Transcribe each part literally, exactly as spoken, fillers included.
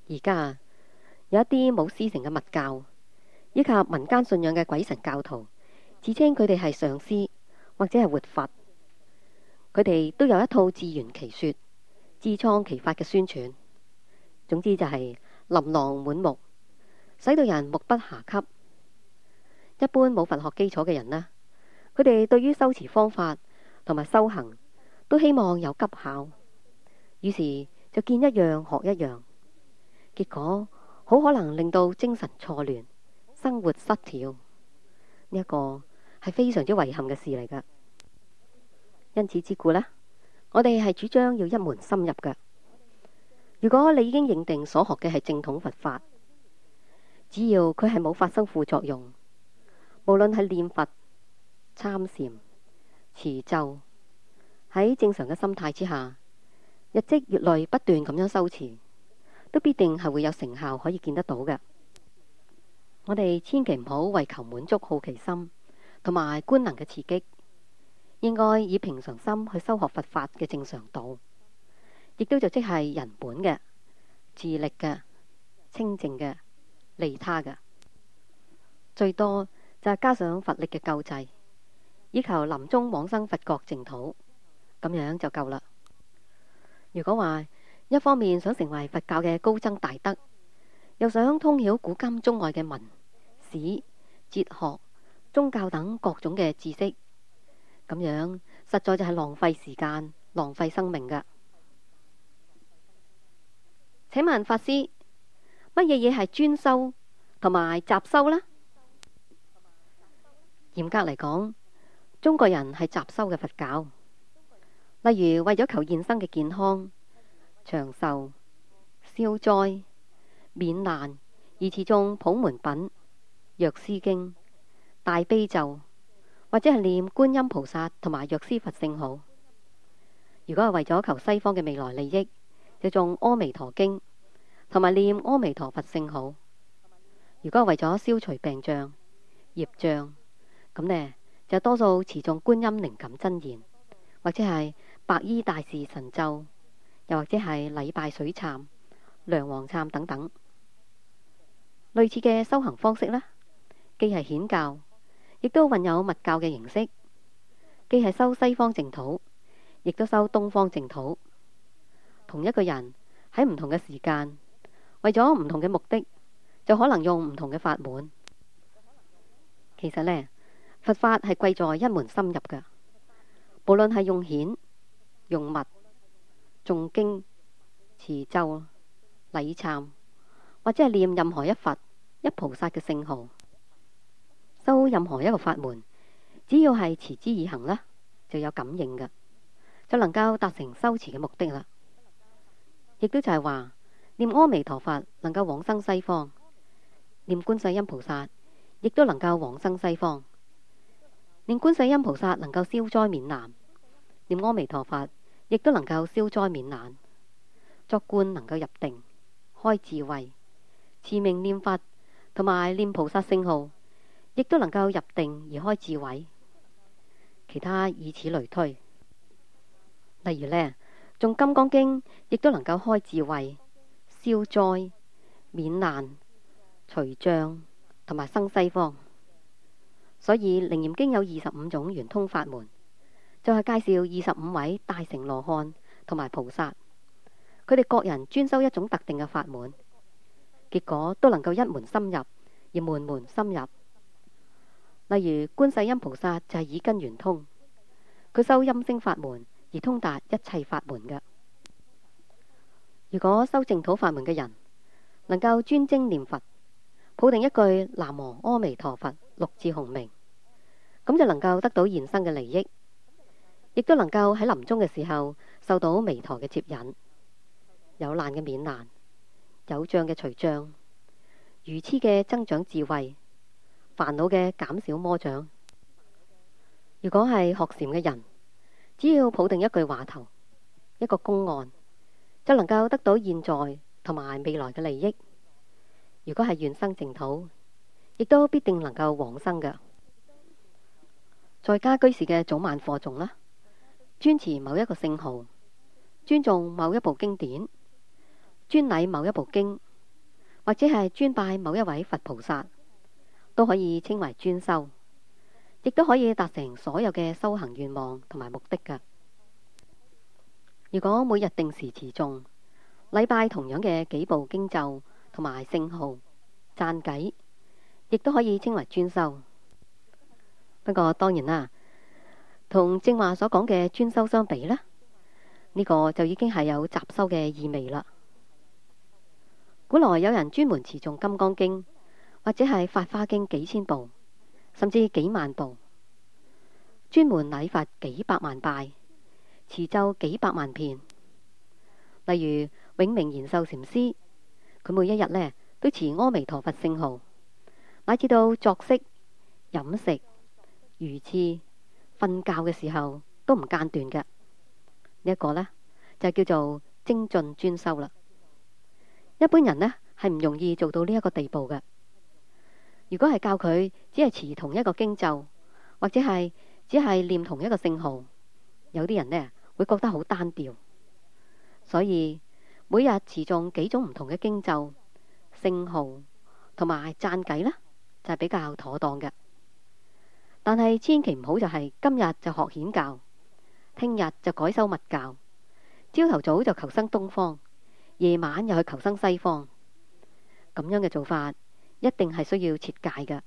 而家有一啲冇師承嘅密教，以及民間信仰嘅鬼神教徒，自稱佢哋係上師或者係活佛，佢哋都有一套自圓其說、自創其法嘅宣傳。總之就係琳琅滿目，使到人目不暇給。一般冇佛學基礎嘅人呢，佢哋對於修持方法同埋修行都希望有急效，於是就見一樣學一樣，結果好可能令到精神錯亂、生活失調。呢一個係非常之遺憾嘅事嚟噶。因此之故呢，我哋係主張要一門深入嘅。如果你已經認定所學嘅係正統佛法，只要佢係冇發生副作用，無論係念佛、參禪、持咒，喺正常嘅心態之下，日積月累不斷咁樣修持，都必定係會有成效可以見得到嘅。我哋千祈唔好為求滿足好奇心同埋觀能嘅刺激，應該以平常心去修學佛法嘅正常道，亦都就即係人本嘅、自力嘅、清淨嘅、利他嘅，最多就係加上佛力嘅救濟，以求臨終往生佛國淨土，咁樣就夠啦。如果話一方面想成為佛教嘅高僧大德，又想通曉古今中外嘅文史、哲學、宗教等各種嘅知識，咁樣實在就係浪費時間、浪費生命噶。請問法師，乜嘢嘢係專修同埋雜修呢？嚴格嚟講，中國人係雜修嘅佛教。例如為咗求現生嘅健康、長壽、消災、免難，而持誦普門品、藥師經、大悲咒，或者係念觀音菩薩同埋藥師佛聖號。如果係為咗求西方嘅未來利益，就誦阿彌陀經同埋念阿彌陀佛聖號。如果係為咗消除病障、業障，咁呢就多數持誦觀音靈感真言，或者係白衣大士神咒，又或者係禮拜水懺、梁皇懺等等。類似嘅修行方式呢，既係顯教，亦都混有密教嘅形式，既係修西方淨土，亦都修東方淨土。同一個人喺唔同嘅時間，為咗唔同嘅目的，就可能用唔同嘅法門。其實呢，佛法係貴在一門深入㗎，無論係用顯、用密、誦經、持咒、禮懺，或者係念任何一佛、一菩薩嘅聖號，修任何一個法門，只要係持之以恆啦，就有感應㗎，就能夠達成修持嘅目的啦。亦都就係話，念阿彌陀佛能夠往生西方，念觀世音菩薩亦都能夠往生西方。念觀世音菩薩能夠消災免難，念阿彌陀佛亦都能夠消災免難。作觀能夠入定，開智慧，持名念佛同埋念菩薩聖號，亦都能夠入定而開智慧。其他以此類推。例如呢，誦金剛經亦都能夠開智慧、消災、免難、除障同埋生西方。所以《楞嚴經》有二十五種圓通法門，就係介紹二十五位大乘羅漢同埋菩薩，佢哋各人專修一種特定嘅法門，結果都能夠一門深入，而門門深入。例如觀世音菩薩就係耳根圓通，佢修音聲法門而通達一切法門嘅。如果修淨土法門嘅人能夠專精念佛，抱定一句南無阿彌陀佛六字洪名，咁就能夠得到現生嘅利益，亦都能夠喺臨終嘅時候受到彌陀嘅接引，有難嘅免難，有障嘅除障，愚痴嘅增長智慧，煩惱嘅減少魔障。如果係學禪嘅人，只要抱定一句話頭，一個公案，就能夠得到現在同埋未來嘅利益。如果係願生淨土，亦都必定能夠往生嘅。在家居士嘅早晚課誦啦，專持某一個聖號，尊重某一部經典，專禮某一部經， 或者係專拜某一位佛菩薩，都可以稱為專修，亦都可以達成所有嘅修行願望同埋目的㗎。如果每日定時持誦，禮拜同樣嘅幾部經咒同埋聖號讚偈，亦都可以稱為專修。不過當然啦，同正話所講嘅專修相比呢，呢個就已經係有雜修嘅意味啦。古來有人專門持誦《金剛經》或者係《法華經》幾千部，甚至幾萬部，專門禮佛幾百萬拜，持咒幾百萬遍。例如永明延壽禪師，佢每一日呢都持阿彌陀佛聖號，乃至到作息、飲食、如廁、瞓覺嘅時候都唔間斷嘅。呢、這、一個呢就叫做精進專修啦。一般人呢係唔容易做到呢一個地步嘅。如果係教佢只係持同一個經咒，或者係只係念同一個聖號，有啲人呢會覺得好單調。所以每日持誦幾種唔同嘅經咒、聖號同埋讚偈呢，就係比較妥當嘅。但係千祈唔好就係今日就學顯教，聽日就改修密教，朝頭早就求生東方，夜晚又去求生西方。咁樣嘅做法一定係需要設戒嘅。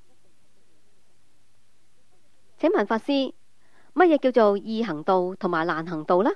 請問法師，乜嘢叫做易行道同埋難行道呢？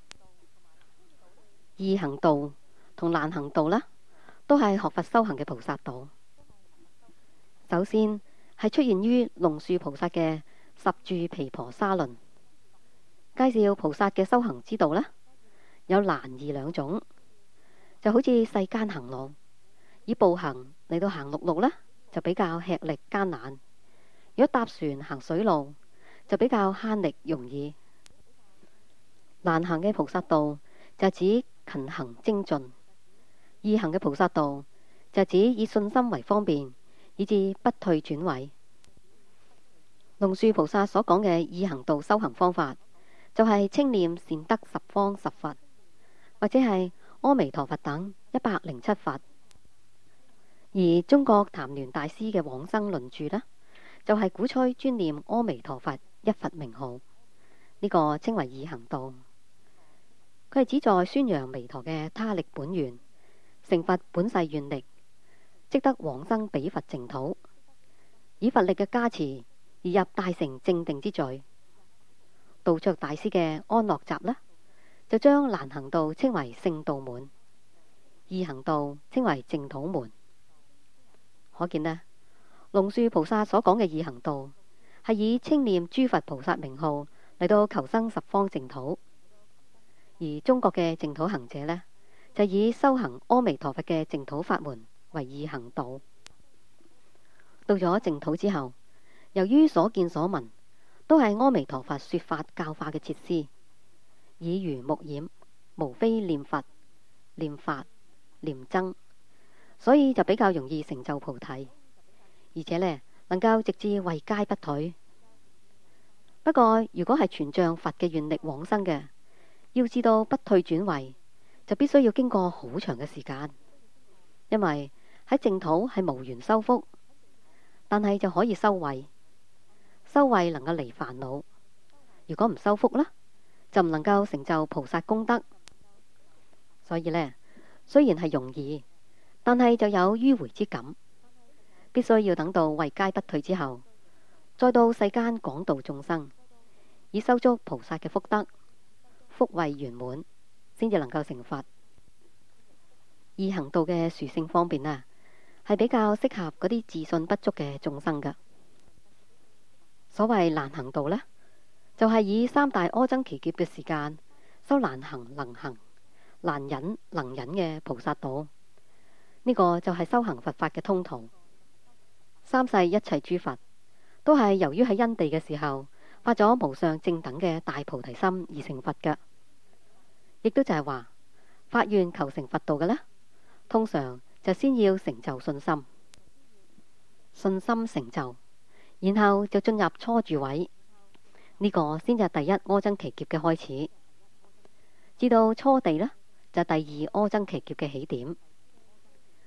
易行道同難行道呢，都係學佛修行嘅菩薩道。首先係出現於龍樹菩薩嘅十住毗婆沙論，介紹菩薩嘅修行之道呢，有難易兩種。就好似世間行路，以步行嚟到行陸路呢，就比較吃力艱難；如果搭船行水路，就比較慳力容易。難行嘅菩薩道就指勤行精進，易行嘅菩薩道就指以信心為方便，以致不退轉位。龍樹菩薩所講嘅易行道修行方法，就係稱念善得十方十佛，或者係阿彌陀佛等一百零七佛。而中國曇鸞大師嘅往生論著呢，就係、是、鼓吹專念阿彌陀佛一佛名號，呢、這個稱為易行道。佢係旨在宣揚彌陀嘅他力本願，成佛本誓願力，即得往生彼佛淨土，以佛力嘅加持而入大成正定之罪。道卓大師嘅安樂集呢，就將難行道稱為聖道門，易行道稱為淨土門。可見呢，龍樹菩薩所講嘅易行道係以稱念諸佛菩薩名號嚟到求生十方淨土，而中國嘅淨土行者呢，就以修行阿彌陀佛嘅淨土法門為易行道。到咗淨土之後，由於所見所聞都係阿彌陀佛說法教化嘅設施，耳濡目染，無非念佛、念法、念僧，所以就比較容易成就菩提，而且呢能夠直至位階不退。不過如果係全仗佛嘅願力往生嘅，要知道不退轉位，就必須要經過好長嘅時間，因為喺淨土係無緣修福，但係就可以修慧。修慧能夠離煩惱，如果唔修福呢，就唔能夠成就菩薩功德。所以呢，雖然係容易，但係就有迂迴之感，必須要等到位階不退之後，再到世間廣度眾生，以修足菩薩嘅福德，福慧圓滿，先至能夠成佛。易行道嘅殊勝方面啊，係比較適合嗰啲自信不足嘅眾生噶。所謂難行道呢，就係、是、以三大阿僧祇劫嘅時間修難行能行、難忍能忍嘅菩薩道。呢、這個就係修行佛法嘅通途。三世一切諸佛都係由於喺因地嘅時候發咗無上正等嘅大菩提心而成佛嘅，亦都就係話發願求成佛道嘅呢，通常就先要成就信心，信心成就，然後就進入初住位，呢、這個先至係第一阿僧祇劫嘅開始。至到初地呢，就係第二阿僧祇劫嘅起點。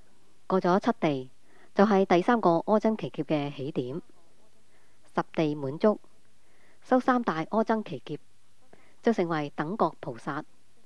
過咗七地，就係第三個阿僧祇劫嘅起點。十地滿足，修三大阿僧祇劫，就成為等覺菩薩。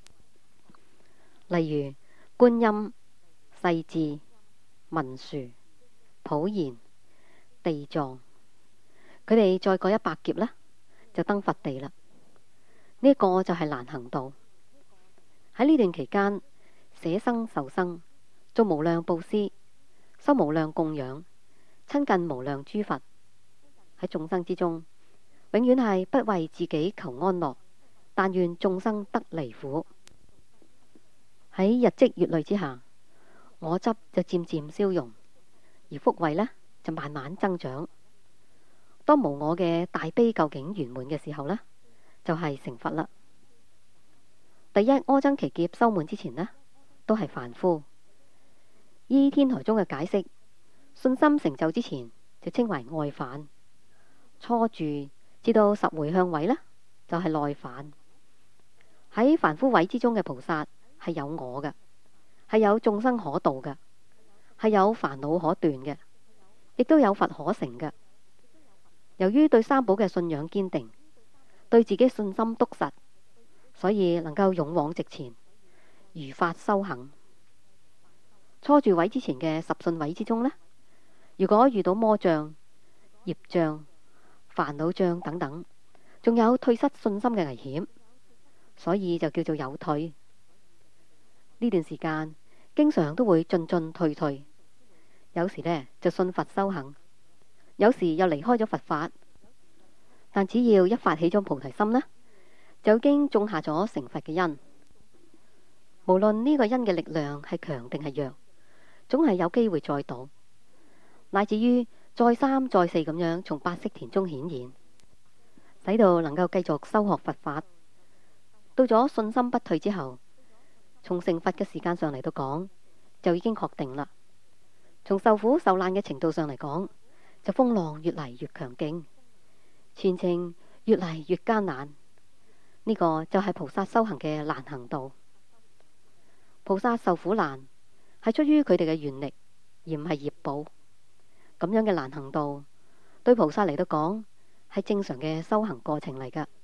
例如觀音、勢至、文殊、普賢、地藏，佢哋再過一百劫呢，就登佛地啦。呢、這個就係難行道。喺呢段期間，捨生受生，做無量布施，修無量供養，親近無量諸佛。喺眾生之中，永遠係不為自己求安樂，但願眾生得離苦。喺日積月累之下，我執就漸漸消融，而福慧呢就慢慢增長。當無我嘅大悲究竟圓滿嘅時候呢，就係、是、成佛啦。第一阿僧祇劫修滿之前呢，都係凡夫。依天台宗嘅解釋，信心成就之前就稱為外返，初住至到十回向位呢，就係、是、內返。喺凡夫位之中嘅菩薩係有我嘅，係有眾生可度嘅，係有煩惱可斷嘅，亦都有佛可成嘅。由於對三寶嘅信仰堅定，對自己信心篤實，所以能夠勇往直前，如法修行。初住位之前嘅十信位之中呢，如果遇到魔障、業障、煩惱障等等，仲有退失信心嘅危險，所以就叫做有退。呢段時間經常都會進進退退，有時呢就信佛修行，有時又離開咗佛法。但只要一發起咗菩提心呢，就已經種下咗成佛嘅因。無論呢個因嘅力量係強定係弱，總係有機會再度，乃至於再三再四咁樣從八識田中顯現，使到能夠繼續修學佛法。到咗信心不退之後，從成佛嘅時間上嚟到講，就已經確定啦。從受苦受難嘅程度上嚟講，就風浪越嚟越強勁，前程越嚟越艱難。呢、這個就係菩薩修行嘅難行道。菩薩受苦難係出於佢哋嘅願力，而唔係業報。咁樣嘅難行道，對菩薩嚟到講係正常嘅修行過程嚟噶。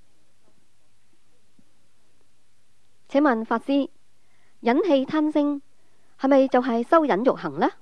請問法師，忍氣吞聲係咪就係修忍辱行呢？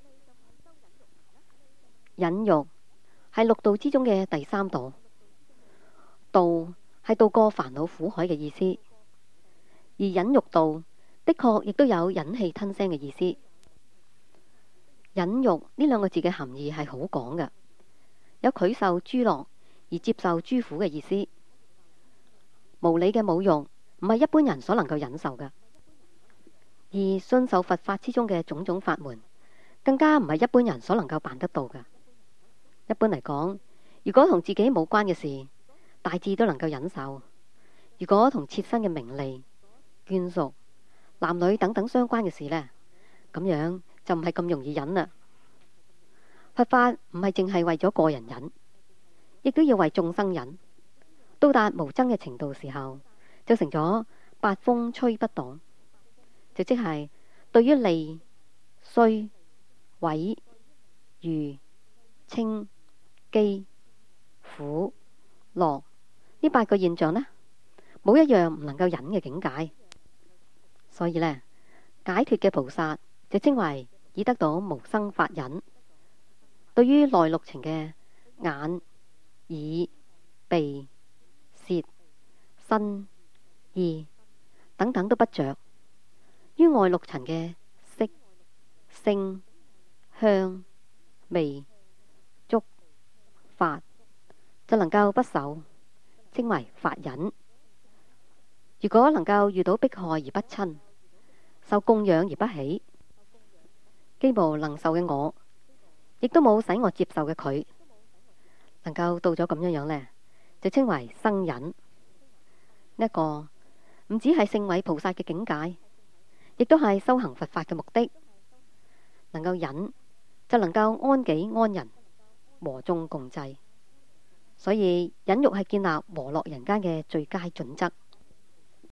忍辱係六道之中嘅第三道，道係渡過煩惱苦海嘅意思，而忍辱道的確亦都有忍氣吞聲嘅意思。忍辱呢兩個字嘅含義係好廣嘅，有拒受諸樂而接受諸苦嘅意思。無理嘅侮辱唔係一般人所能夠忍受嘅，而信受佛法之中嘅種種法門，更加唔係一般人所能夠辦得到嘅。一般嚟講，如果同自己冇關嘅事，大致都能夠忍受；如果同切身嘅名利、眷屬、男女等等相關嘅事呢，咁樣就唔係咁容易忍啦。佛法唔係淨係為咗個人忍，亦都要為眾生忍。到達無爭嘅程度時候，就成咗八風吹不動，就即係對於利、衰、毀、譽、稱、譏、苦、樂呢八個現象呢，冇一樣唔能夠忍嘅境界。所以呢，解脫嘅菩薩就稱為已得到無生法忍。對於內六情嘅眼、耳、鼻、舌、身、意等等都不着，於外六塵嘅色、聲、香、味、觸、法就能夠不受，稱為法忍。如果能夠遇到迫害而不親，受供養而不喜，既無能受嘅我，亦都冇使我接受嘅佢，能夠到咗咁樣樣呢，就稱為生忍。呢、這、一個唔止係聖位菩薩嘅境界，亦都係修行佛法嘅目的。能夠忍，就能夠安己安人，和眾共濟。所以忍辱係建立和樂人間嘅最佳準則。